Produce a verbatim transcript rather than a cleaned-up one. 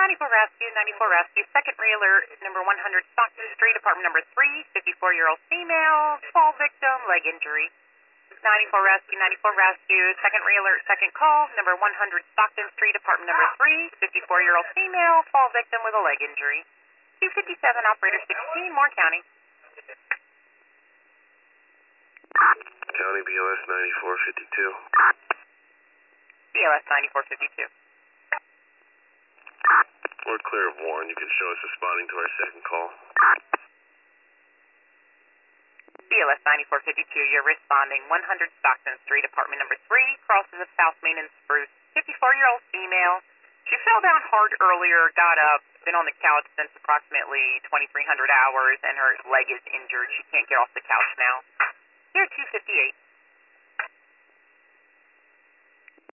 ninety-four Rescue, ninety-four Rescue, second reeler, number one hundred Stockton Street, apartment number three, fifty-four-year-old female, fall victim, leg injury. ninety-four Rescue, ninety-four Rescue, second reeler, second call, number one hundred Stockton Street, apartment number three, fifty-four-year-old female, fall victim with a leg injury. two fifty-seven, operator sixteen, Moore County. County B O S ninety-four fifty-two. B O S ninety-four fifty-two. We're clear of Warren. You can show us responding to our second call. B O S ninety-four fifty-two, you're responding one hundred Stockton Street, apartment number three, crosses of South Main and Spruce, fifty-four-year-old female. She fell down hard earlier, got up, been on the couch since approximately twenty-three hundred hours, and her leg is injured. She can't get off the couch now. You're two fifty-eight.